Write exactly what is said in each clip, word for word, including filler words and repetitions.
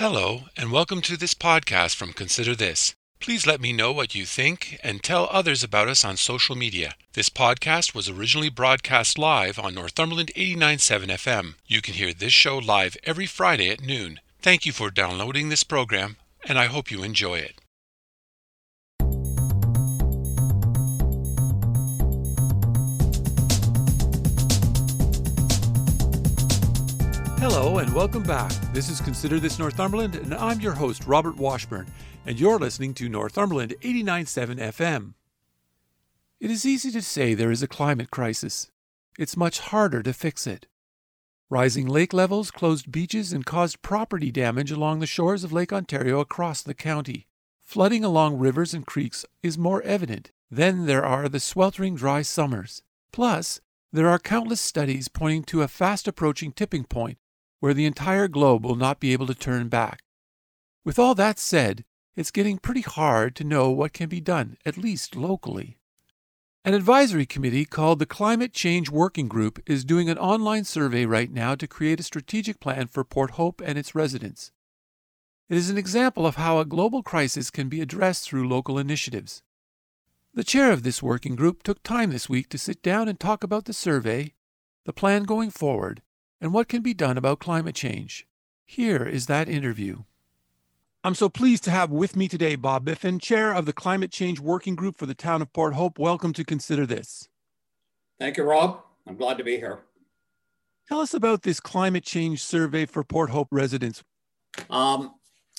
Hello, and welcome to this podcast from Consider This. Please let me know what you think and tell others about us on social media. This podcast was originally broadcast live on Northumberland eighty-nine point seven F M. You can hear this show live every Friday at noon. Thank you for downloading this program, and I hope you enjoy it. Hello and welcome back. This is Consider This Northumberland, and I'm your host, Robert Washburn, and you're listening to Northumberland eighty-nine point seven F M. It is easy to say there is a climate crisis. It's much harder to fix it. Rising lake levels closed beaches and caused property damage along the shores of Lake Ontario across the county. Flooding along rivers and creeks is more evident. Then there are the sweltering dry summers. Plus, there are countless studies pointing to a fast-approaching tipping point where the entire globe will not be able to turn back. With all that said, it's getting pretty hard to know what can be done, at least locally. An advisory committee called the Climate Change Working Group is doing an online survey right now to create a strategic plan for Port Hope and its residents. It is an example of how a global crisis can be addressed through local initiatives. The chair of this working group took time this week to sit down and talk about the survey, the plan going forward, and what can be done about climate change. Here is that interview. I'm so pleased to have with me today Bob Biffen, Chair of the Climate Change Working Group for the town of Port Hope. Welcome to Consider This. Thank you, Rob. I'm glad to be here. Tell us about this climate change survey for Port Hope residents. Um,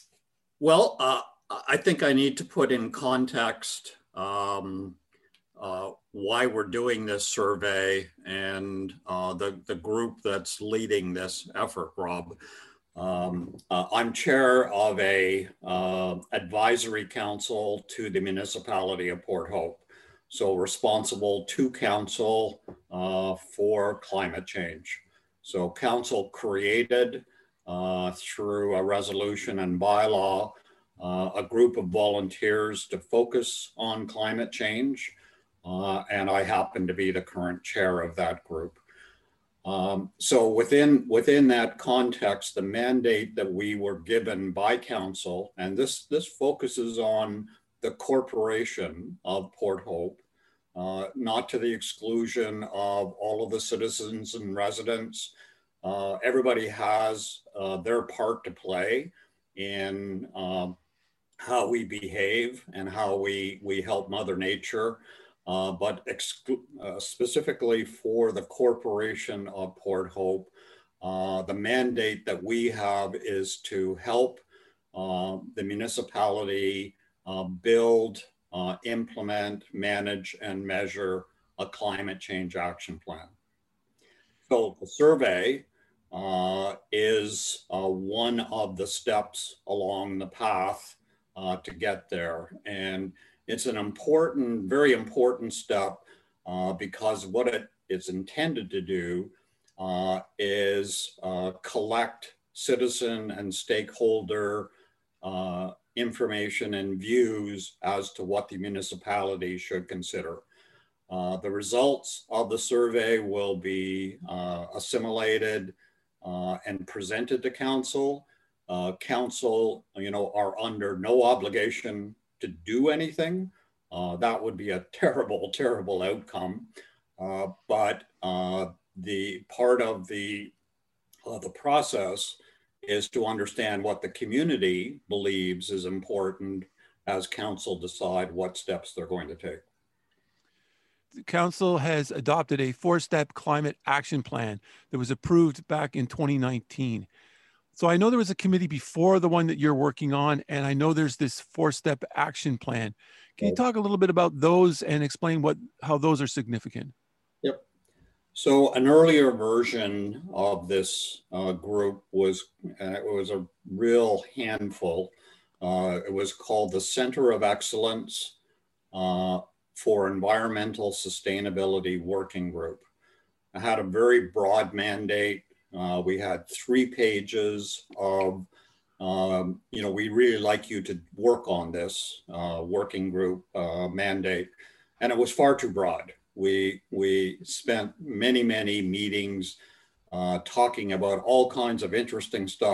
well, uh, I think I need to put in context um, uh, why we're doing this survey and uh, the, the group that's leading this effort, Rob. Um, uh, I'm chair of a uh, advisory council to the municipality of Port Hope. So responsible to council uh, for climate change. So council created uh, through a resolution and bylaw uh, a group of volunteers to focus on climate change. Uh, and I happen to be the current chair of that group. Um, so within, within that context, the mandate that we were given by council, and this, this focuses on the corporation of Port Hope, uh, not to the exclusion of all of the citizens and residents. Uh, everybody has uh, their part to play in um, how we behave and how we, we help Mother Nature. Uh, but uh, specifically for the corporation of Port Hope, uh, the mandate that we have is to help uh, the municipality uh, build, uh, implement, manage, and measure a climate change action plan. So the survey uh, is uh, one of the steps along the path uh, to get there. And it's an important, very important step uh, because what it is intended to do uh, is uh, collect citizen and stakeholder uh, information and views as to what the municipality should consider. Uh, the results of the survey will be uh, assimilated uh, and presented to council. Uh, council, you know, are under no obligation to do anything. Uh, that would be a terrible, terrible outcome. Uh, but uh, the part of the, uh, the process is to understand what the community believes is important as council decide what steps they're going to take. The council has adopted a four-step climate action plan that was approved back in twenty nineteen. So I know there was a committee before the one that you're working on, and I know there's this four-step action plan. Can you talk a little bit about those and explain what how those are significant? Yep. So an earlier version of this uh, group was, uh, it was a real handful. Uh, it was called the Center of Excellence uh, for Environmental Sustainability Working Group. It had a very broad mandate. Uh, we had three pages of, um, you know, we really like you to work on this uh, working group uh, mandate. And it was far too broad. We, we spent many, many meetings uh, talking about all kinds of interesting stuff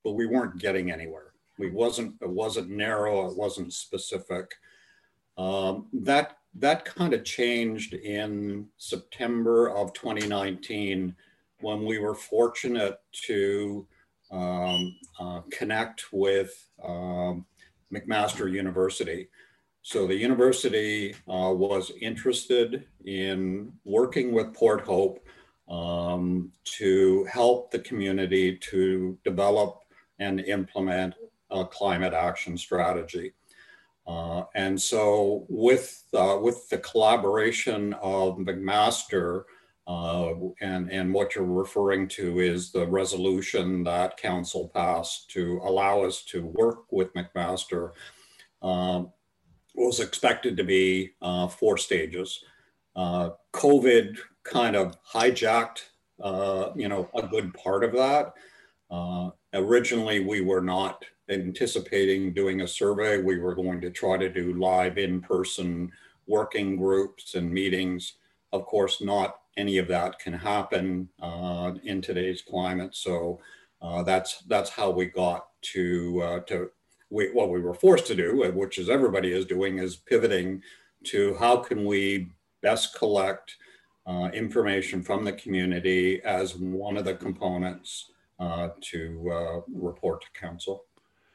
but we weren't getting anywhere. We wasn't, it wasn't narrow, it wasn't specific. Um, that, that kind of changed in September of twenty nineteen when we were fortunate to um, uh, connect with um, McMaster University. So the university uh, was interested in working with Port Hope um, to help the community to develop and implement a climate action strategy. Uh, and so with, uh, with the collaboration of McMaster, uh, and, and what you're referring to is the resolution that council passed to allow us to work with McMaster, um, was expected to be uh, four stages. Uh, COVID kind of hijacked, uh, you know, a good part of that. Uh, originally, we were not anticipating doing a survey. We were going to try to do live in-person working groups and meetings. Of course, not any of that can happen uh, in today's climate. So uh, that's that's how we got to uh, to we, what we were forced to do, which is everybody is doing, is pivoting to how can we best collect uh, information from the community as one of the components uh, to uh, report to council.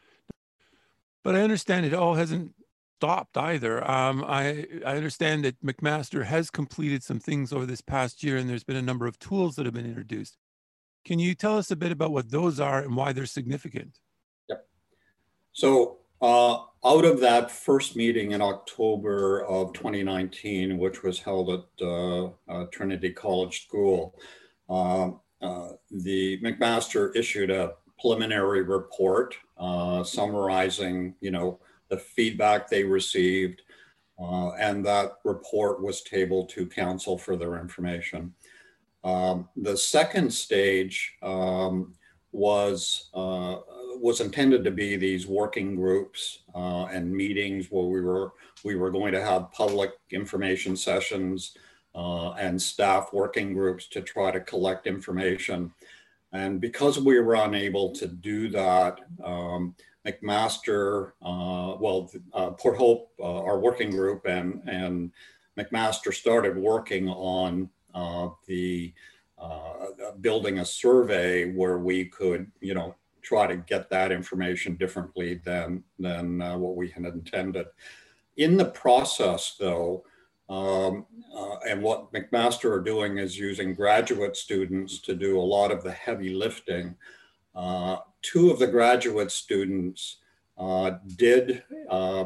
But I understand it all hasn't stopped either. Um, I, I understand that McMaster has completed some things over this past year, and there's been a number of tools that have been introduced. Can you tell us a bit about what those are and why they're significant? Yep. So uh, out of that first meeting in October of twenty nineteen, which was held at uh, uh, Trinity College School, uh, uh, the McMaster issued a preliminary report uh, summarizing, you know, the feedback they received, uh, and that report was tabled to council for their information. Um, the second stage um, was uh, was intended to be these working groups uh, and meetings where we were we were going to have public information sessions uh, and staff working groups to try to collect information. And because we were unable to do that, um, McMaster, uh, well, uh, Port Hope, uh, our working group, and, and McMaster started working on uh, the uh, building a survey where we could, you know, try to get that information differently than, than uh, what we had intended. In the process, though, Um, uh, and what McMaster are doing is using graduate students to do a lot of the heavy lifting. Uh, two of the graduate students uh, did uh,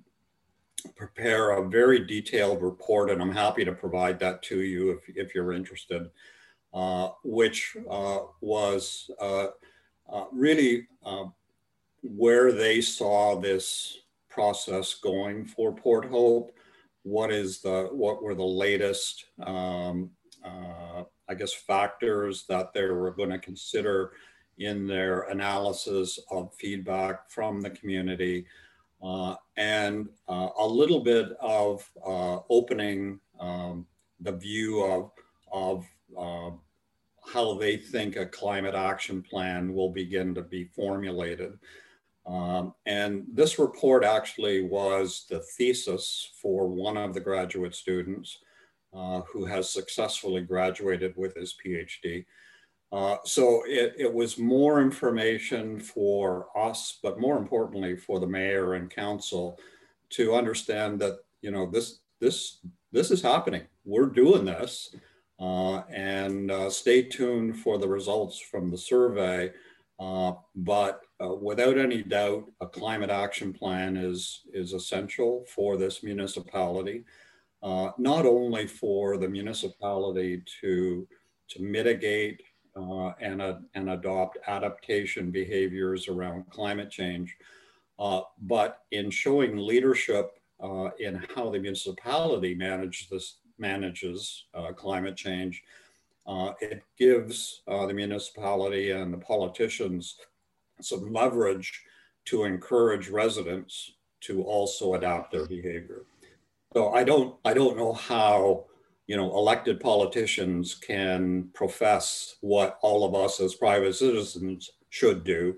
prepare a very detailed report, and I'm happy to provide that to you if, if you're interested, uh, which uh, was uh, uh, really uh, where they saw this process going for Port Hope. What is the, what were the latest, um, uh, I guess, factors that they were going to consider in their analysis of feedback from the community, uh, and uh, a little bit of uh, opening um, the view of, of uh, how they think a climate action plan will begin to be formulated. Um, and this report actually was the thesis for one of the graduate students uh, who has successfully graduated with his PhD. Uh, so it, it was more information for us, but more importantly for the mayor and council to understand that, you know, this, this, this is happening. We're doing this, uh, and uh, stay tuned for the results from the survey. Uh, but uh, without any doubt, a climate action plan is, is essential for this municipality, uh, not only for the municipality to, to mitigate uh, and, uh, and adopt adaptation behaviors around climate change, uh, but in showing leadership uh, in how the municipality manages, this, manages uh, climate change. Uh, it gives uh, the municipality and the politicians some leverage to encourage residents to also adapt their behavior. So I don't, I don't know how, you know, elected politicians can profess what all of us as private citizens should do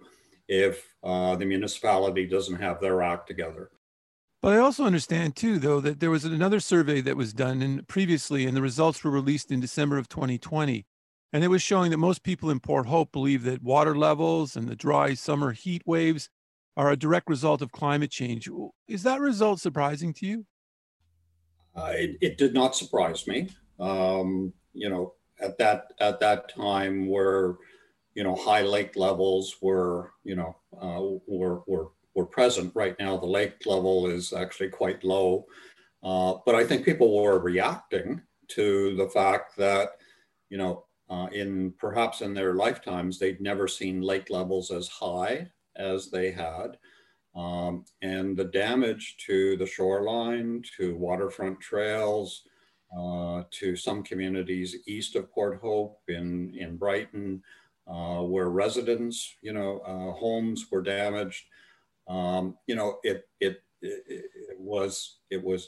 if uh, the municipality doesn't have their act together. But I also understand too, though, that there was another survey that was done in previously, and the results were released in December of twenty twenty. And it was showing that most people in Port Hope believe that water levels and the dry summer heat waves are a direct result of climate change. Is that result surprising to you? Uh, it, it did not surprise me. Um, you know, at that at that time, where you know high lake levels were you know uh, were were were present. Right now, the lake level is actually quite low, uh, but I think people were reacting to the fact that you know uh, in perhaps in their lifetimes they'd never seen lake levels as high as they had. Um, and the damage to the shoreline, to waterfront trails, uh, to some communities east of Port Hope in, in Brighton, uh, where residents, you know, uh, homes were damaged. Um, you know, it, it, it, it was, it was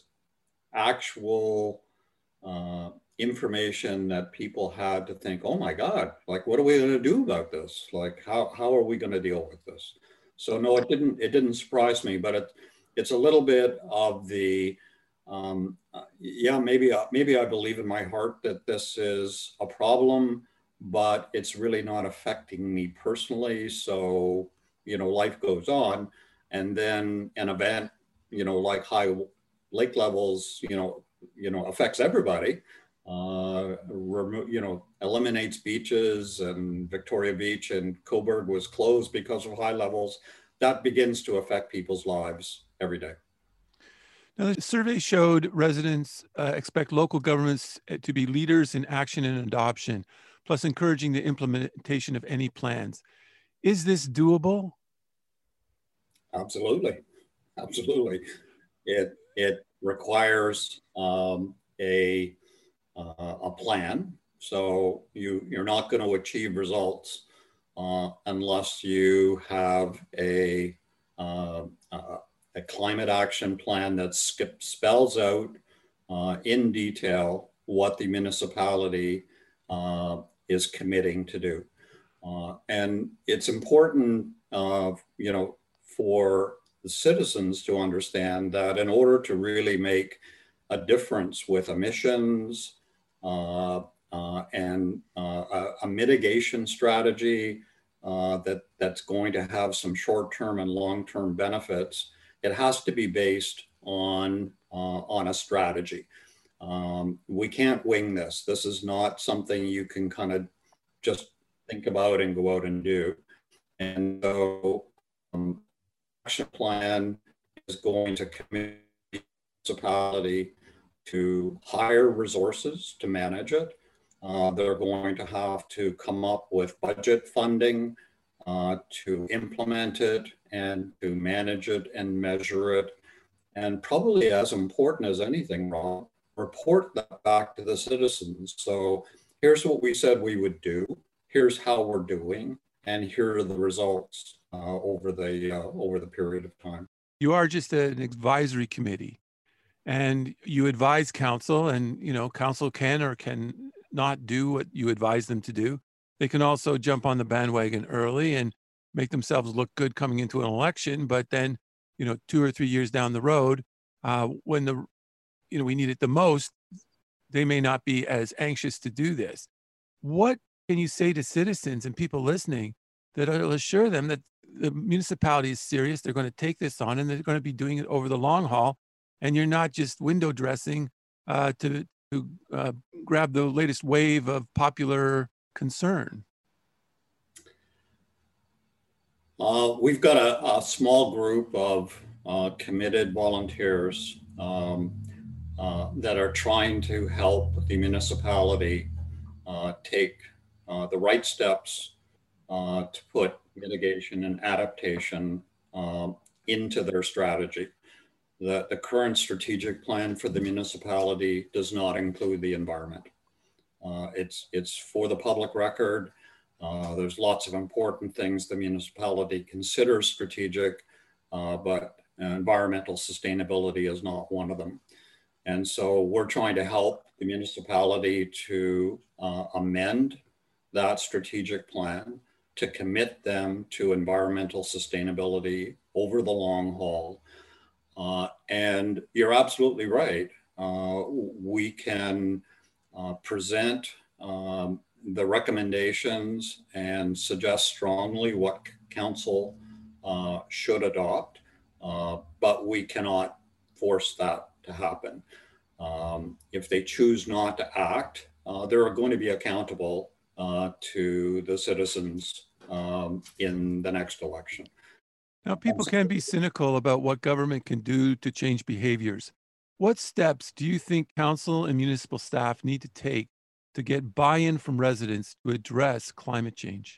actual uh, information that people had to think, oh my God, like, what are we going to do about this? Like, how, how are we going to deal with this? So no, it didn't, it didn't surprise me, but it, it's a little bit of the, um, uh, yeah, maybe, uh, maybe I believe in my heart that this is a problem, but it's really not affecting me personally. So, you know, life goes on. And then an event, you know, like high lake levels, you know, you know, affects everybody. Uh, remo- you know, eliminates beaches, and Victoria Beach and Coburg was closed because of high levels. That begins to affect people's lives every day. Now, the survey showed residents uh, expect local governments uh, to be leaders in action and adoption, plus encouraging the implementation of any plans. Is this doable? Absolutely, absolutely. It it requires um, a uh, a plan. So you you're not going to achieve results uh, unless you have a uh, uh, a climate action plan that skip, spells out uh, in detail what the municipality uh, is committing to do. Uh, and it's important, uh, you know, for the citizens to understand that in order to really make a difference with emissions uh, uh, and uh, a, a mitigation strategy uh, that, that's going to have some short-term and long-term benefits, it has to be based on, uh, on a strategy. Um, we can't wing this. This is not something you can kind of just think about and go out and do. And so um, action plan is going to commit the municipality to hire resources to manage it. Uh, they're going to have to come up with budget funding uh, to implement it and to manage it and measure it. And probably as important as anything, Rob, report that back to the citizens. So here's what we said we would do. Here's how we're doing, and here are the results uh, over the uh, over the period of time. You are just an advisory committee, and you advise council, and you know council can or can not do what you advise them to do. They can also jump on the bandwagon early and make themselves look good coming into an election, but then you know two or three years down the road, uh, when the you know we need it the most, they may not be as anxious to do this. What can you say to citizens and people listening that will assure them that the municipality is serious, they're going to take this on, and they're going to be doing it over the long haul, and you're not just window dressing uh, to, to uh, grab the latest wave of popular concern? Uh, we've got a, a small group of uh, committed volunteers um, uh, that are trying to help the municipality uh, take uh, the right steps uh, to put mitigation and adaptation uh, into their strategy. The, the current strategic plan for the municipality does not include the environment. Uh, it's, it's for the public record. Uh, there's lots of important things the municipality considers strategic, uh, but environmental sustainability is not one of them. And so we're trying to help the municipality to uh, amend that strategic plan to commit them to environmental sustainability over the long haul. Uh, and you're absolutely right. Uh, we can uh, present um, the recommendations and suggest strongly what council uh, should adopt, uh, but we cannot force that to happen. Um, if they choose not to act, uh, they're going to be accountable uh, to the citizens um, in the next election. Now, people can be cynical about what government can do to change behaviors. What steps do you think council and municipal staff need to take to get buy-in from residents to address climate change?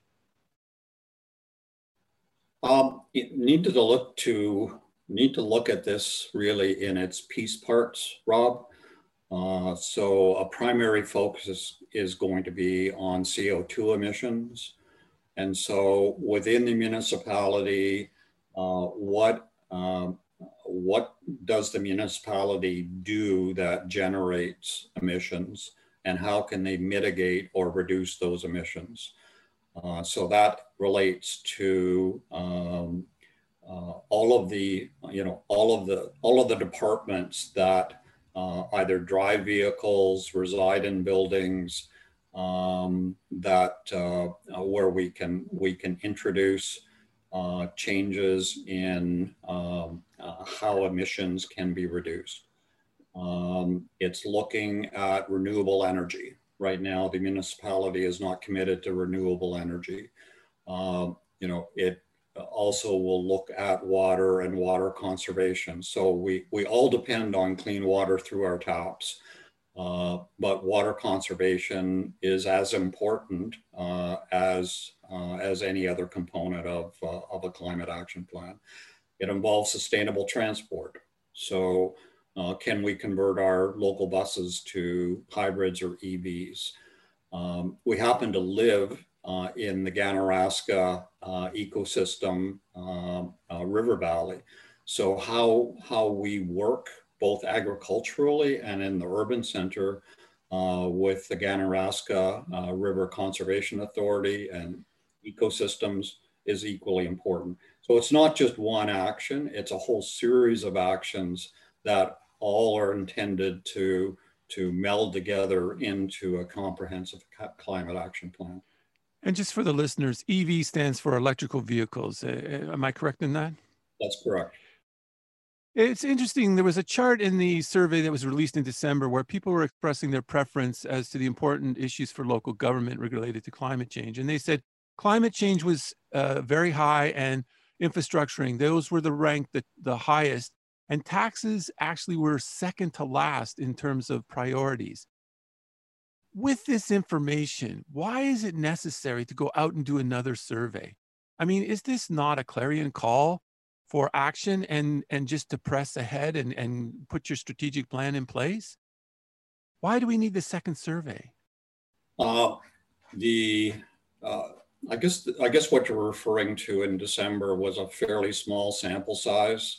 Um, you need to look to need to look at this really in its piece parts, Rob. Uh, so a primary focus is, is going to be on C O two emissions. And so within the municipality, uh, what, um, what does the municipality do that generates emissions, and how can they mitigate or reduce those emissions? Uh, so that relates to um, uh, all of the, you know, all of the, all of the departments that uh, either drive vehicles, reside in buildings, um, that uh, where we can we can introduce uh, changes in um, uh, how emissions can be reduced. Um, it's looking at renewable energy. Right now, the municipality is not committed to renewable energy. Um, you know, it also will look at water and water conservation. So we, we all depend on clean water through our taps, uh, but water conservation is as important uh, as, uh, as any other component of, uh, of a climate action plan. It involves sustainable transport. So uh, can we convert our local buses to hybrids or E Vs? Um, we happen to live uh, in the Ganaraska uh, ecosystem uh, uh, river valley. So how, how we work both agriculturally and in the urban center uh, with the Ganaraska uh, River Conservation Authority and ecosystems is equally important. So it's not just one action, it's a whole series of actions that all are intended to to meld together into a comprehensive climate action plan. And just for the listeners, E V stands for electrical vehicles. Uh, am I correct in that? That's correct. It's interesting. There was a chart in the survey that was released in December where people were expressing their preference as to the important issues for local government related to climate change. And they said climate change was uh, very high, and infrastructuring, those were the rank the, the highest. And taxes actually were second to last in terms of priorities. With this information, why is it necessary to go out and do another survey? I mean, is this not a clarion call for action and, and just to press ahead and, and put your strategic plan in place? Why do we need the second survey? Uh, the uh, I guess I guess what you're referring to in December was a fairly small sample size.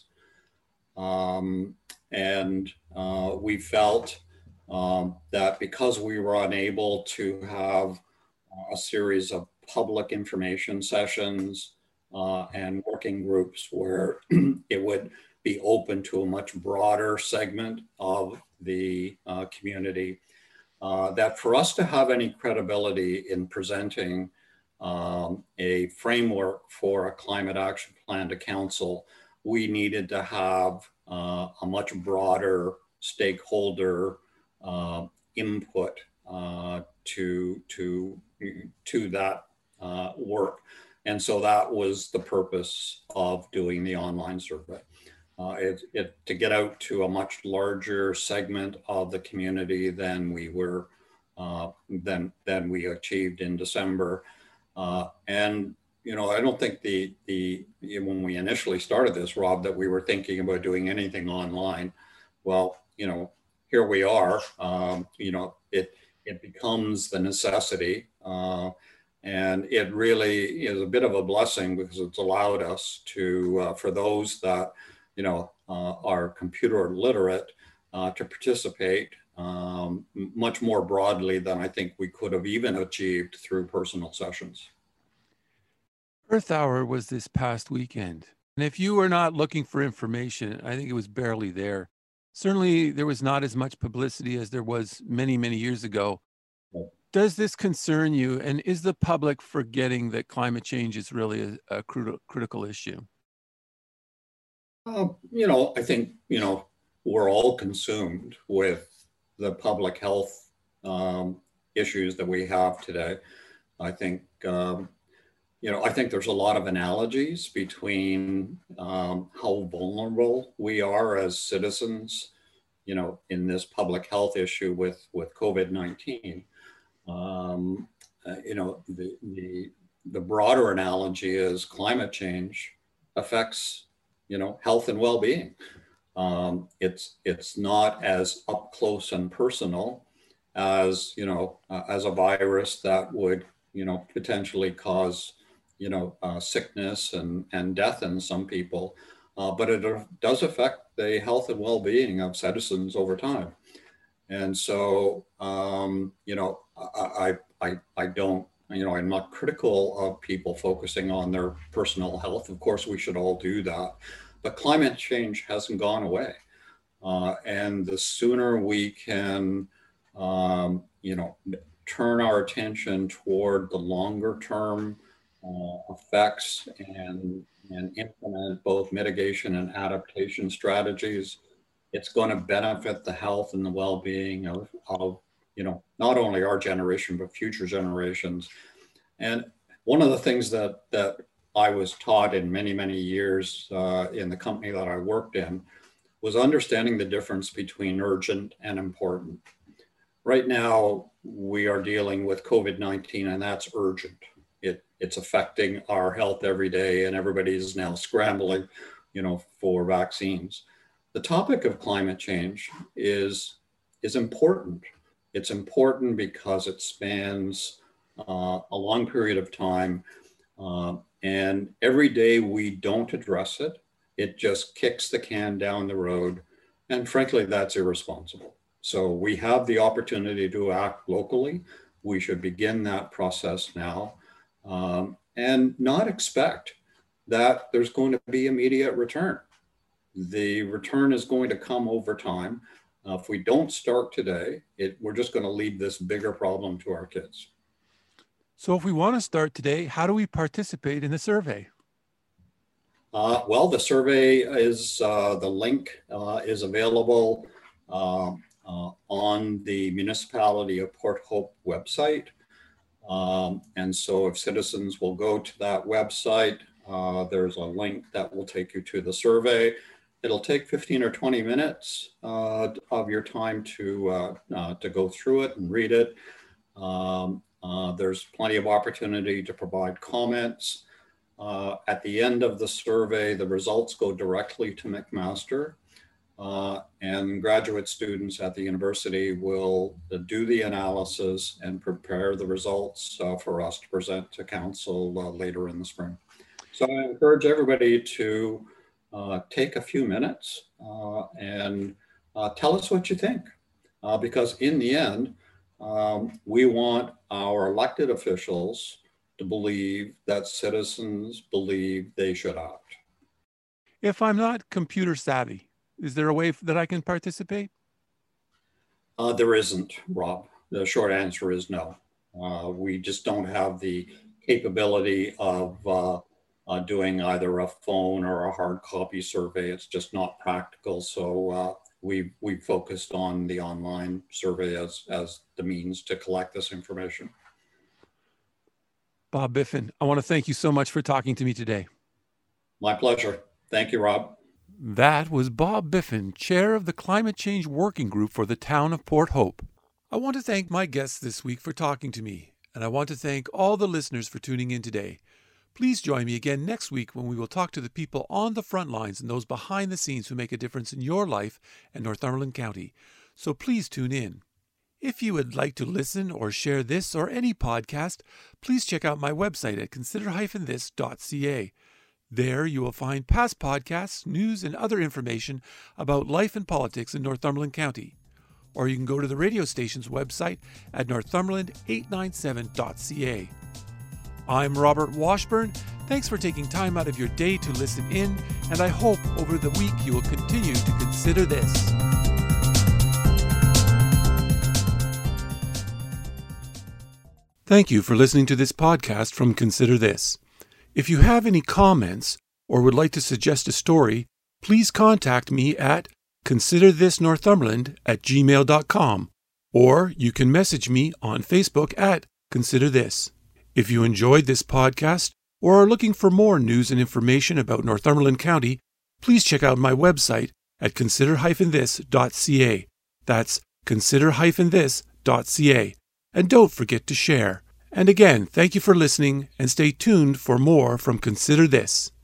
Um, and uh, we felt um, that because we were unable to have a series of public information sessions uh, and working groups where it would be open to a much broader segment of the uh, community, uh, that for us to have any credibility in presenting um, a framework for a climate action plan to council, we needed to have uh, a much broader stakeholder uh, input uh, to, to, to that uh, work. And so that was the purpose of doing the online survey. Uh, it, it, to get out to a much larger segment of the community than we were, uh, than, than we achieved in December. Uh, and You know, I don't think the, the, when we initially started this, Rob, that we were thinking about doing anything online. Well, you know, here we are, um, you know, it, it becomes the necessity. Uh, and it really is a bit of a blessing because it's allowed us to, uh, for those that, you know, uh, are computer literate, uh, to participate um, much more broadly than I think we could have even achieved through personal sessions. Earth Hour was this past weekend. And if you were not looking for information, I think it was barely there. Certainly, there was not as much publicity as there was many, many years ago. Does this concern you? And is the public forgetting that climate change is really a, a crucial, critical issue? Uh, you know, I think, you know, we're all consumed with the public health um, issues that we have today. I think, um, you know, I think there's a lot of analogies between um, how vulnerable we are as citizens, you know, in this public health issue with, with COVID nineteen. Um, uh, you know, the, the, the broader analogy is climate change affects, you know, health and well-being. Um, it's, it's not as up close and personal as, you know, uh, as a virus that would, you know, potentially cause, you know, uh, sickness and, and death in some people. Uh, but it does affect the health and well-being of citizens over time. And so, um, you know, I, I, I don't, you know, I'm not critical of people focusing on their personal health. Of course, we should all do that. But climate change hasn't gone away. Uh, and the sooner we can, um, you know, turn our attention toward the longer term uh, effects and, and implement both mitigation and adaptation strategies, it's going to benefit the health and the well-being of, of, you know, not only our generation, but future generations. And one of the things that, that I was taught in many, many years uh, in the company that I worked in was understanding the difference between urgent and important. Right now, we are dealing with COVID nineteen, and that's urgent. It, it's affecting our health every day, and everybody is now scrambling, you know, for vaccines. The topic of climate change is, is important. It's important because it spans uh, a long period of time. Uh, and every day we don't address it, it just kicks the can down the road. And frankly, that's irresponsible. So we have the opportunity to act locally. We should begin that process now um, and not expect that there's going to be immediate return. The return is going to come over time. Uh, if we don't start today, it, we're just going to leave this bigger problem to our kids. So if we want to start today, how do we participate in the survey? Uh, well, the survey is, uh, the link uh, is available uh, uh, on the Municipality of Port Hope website. Um, and so if citizens will go to that website, uh, there's a link that will take you to the survey. It'll take fifteen or twenty minutes uh, of your time to, uh, uh, to go through it and read it. Um, uh, there's plenty of opportunity to provide comments. Uh, at the end of the survey, the results go directly to McMaster, uh, and graduate students at the university will do the analysis and prepare the results uh, for us to present to council uh, later in the spring. So I encourage everybody to uh, take a few minutes uh, and uh, tell us what you think, uh, because in the end, um, we want our elected officials to believe that citizens believe they should act. If I'm not computer savvy, is there a way that I can participate? Uh, there isn't, Rob. The short answer is no. Uh, we just don't have the capability of uh, uh, doing either a phone or a hard copy survey. It's just not practical. So uh, we we focused on the online survey as, as the means to collect this information. Bob Biffen, I want to thank you so much for talking to me today. My pleasure. Thank you, Rob. That was Bob Biffen, chair of the Climate Change Working Group for the town of Port Hope. I want to thank my guests this week for talking to me, and I want to thank all the listeners for tuning in today. Please join me again next week when we will talk to the people on the front lines and those behind the scenes who make a difference in your life and Northumberland County. So please tune in. If you would like to listen or share this or any podcast, please check out my website at consider dash this dot c a. There you will find past podcasts, news, and other information about life and politics in Northumberland County. Or you can go to the radio station's website at northumberland eight ninety-seven dot c a. I'm Robert Washburn. Thanks for taking time out of your day to listen in, and I hope over the week you will continue to consider this. Thank you for listening to this podcast from Consider This. If you have any comments or would like to suggest a story, please contact me at considerthisnorthumberland at gmail dot com, or you can message me on Facebook at Consider This. If you enjoyed this podcast or are looking for more news and information about Northumberland County, please check out my website at consider dash this dot c a. That's consider dash this dot c a. And don't forget to share. And again, thank you for listening, and stay tuned for more from Consider This.